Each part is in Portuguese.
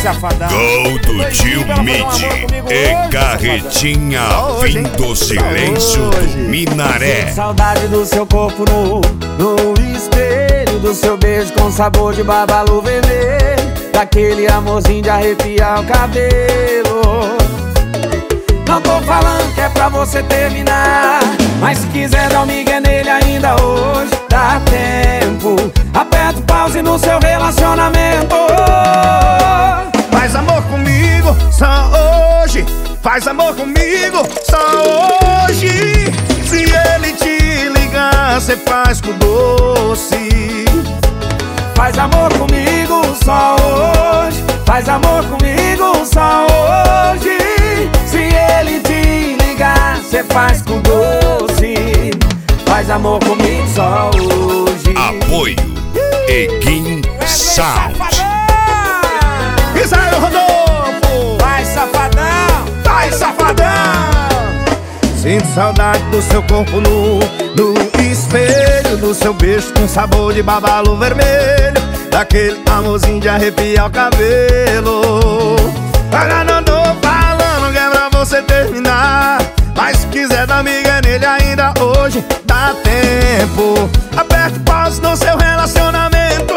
safadão. Gol do tio Mid e carretinha fim do silêncio do Minaré. Sinto saudade do seu corpo no espelho, do seu beijo com sabor de babalu vermelho, daquele amorzinho de arrepiar o cabelo. Não tô falando que é pra você terminar, mas se quiser dar um migué nele ainda hoje, dá tempo. Aperta o pause no seu relacionamento. Faz amor comigo só hoje, faz amor comigo só hoje. Se ele te ligar, cê faz com doce. Faz amor comigo só hoje, faz amor comigo só hoje. Se ele te ligar, cê faz com doce. Faz amor comigo só hoje. Apoio Eguin Sound. Israel Rodolfo, Vai safadão, vai safadão. Sinto saudade do seu corpo no espelho, do seu beijo com sabor de babalu vermelho, daquele amorzinho de arrepiar o cabelo. Agora não tô falando que é pra você terminar, mas se quiser dar migué nele ainda hoje, dá tempo. Aperte o pause no seu relacionamento.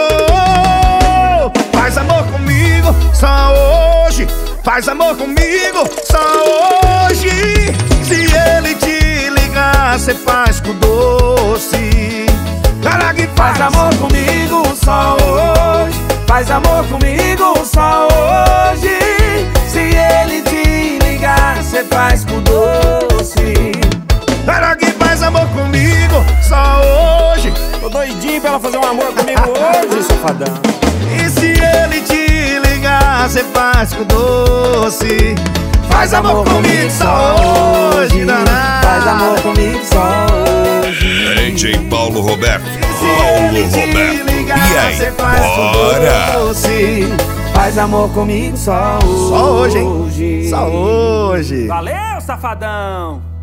Faz amor comigo só hoje, faz amor comigo só hoje. Se ele te ligar, cê faz com doce. Cara que faz amor comigo só hoje, faz amor comigo só hoje. Se ele te ligar, cê faz com doce. Cara que faz amor comigo só hoje. Tô doidinho pra ela fazer um amor comigo hoje, safadão. E se ele te ligar, cê faz com doce. Faz amor comigo só hoje, danado. Faz amor comigo só hoje. DJ Paulo Roberto. Se ele te ligar, E aí, cê faz com bora? doce. Faz amor comigo só hoje. Só hoje, hein? Só hoje. Valeu, safadão.